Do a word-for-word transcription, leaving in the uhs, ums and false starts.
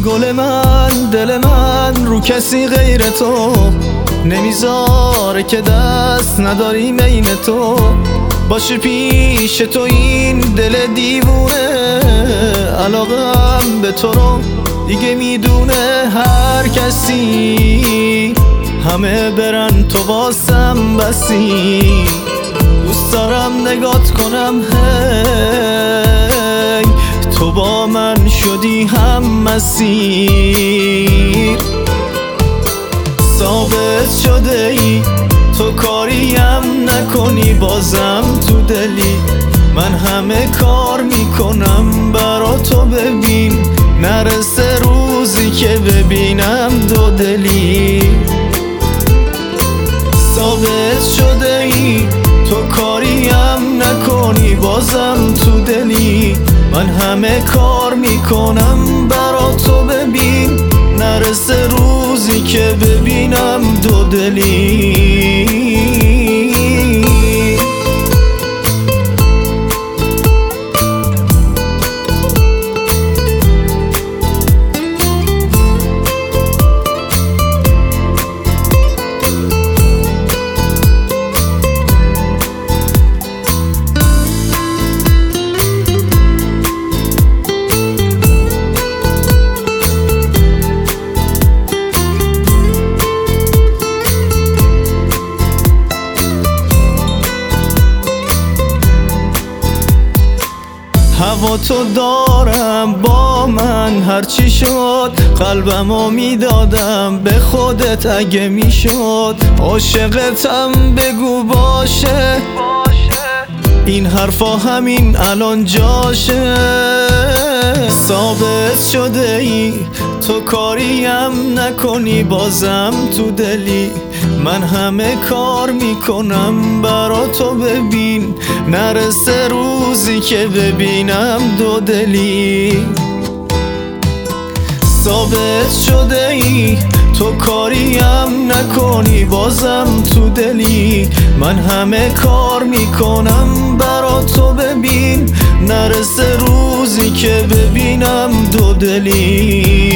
گل من دل من رو کسی غیر تو نمیذاره که دست نداریم این تو باشه پیش تو این دل دیوونه علاقم به تو رو دیگه میدونه هر کسی همه برن تو واسم بسی دوست دارم نگات کنم هی تو با من شدی هم مسیر ثابت شده ای تو کاریم نکنی بازم تو دلی من همه کار میکنم برا تو ببین نرسه روزی که ببینم دو دلی ثابت شده ای تو کاریم نکنی بازم تو دلی من همه کار میکنم برا تو ببین نرسه روزی که ببینم دو دلی هوا تو دارم با من هرچی شد قلبمو میدادم به خودت اگه میشد عاشقتم بگو باشه این حرفا همین الان جاشه ثابت شده ای تو کاریم نکنی بازم تو دلی من همه کار میکنم برا تو ببین نرسه روزی که ببینم دو دلی ثابت شده ای تو کاریم نکنی بازم تو دلی من همه کار میکنم برا تو ببین نرسه روزی که ببینم دو دلی